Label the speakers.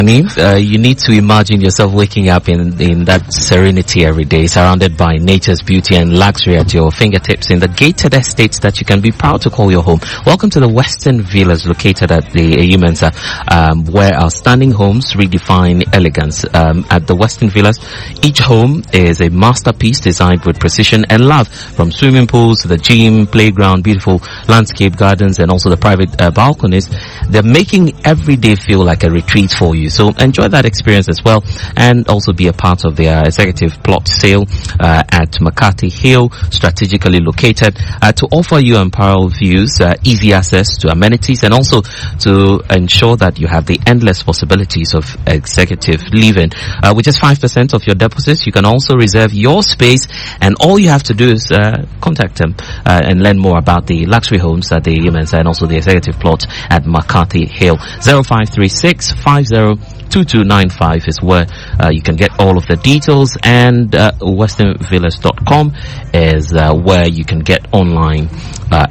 Speaker 1: You need to imagine yourself waking up in that serenity every day, surrounded by nature's beauty and luxury at your fingertips in the gated estates that you can be proud to call your home. Welcome to the Western Villas, located at the Eyimensa, where our standing homes redefine elegance. At the Western Villas, each home is a masterpiece designed with precision and love, from swimming pools to the gym, playground, beautiful landscape gardens, and also the private balconies. They're making every day feel like a retreat for you. So enjoy that experience as well, and also be a part of their executive plot sale at Makati Hill, strategically located to offer you unparalleled views, easy access to amenities, and also to ensure that you have the endless possibilities of executive living. With just 5% of your deposits, you can also reserve your space, and all you have to do is contact them and learn more about the luxury homes at the Eyimensa and also the executive plot at Makati Hill. 0536 2295 is where you can get all of the details, and westernvillas.com is where you can get online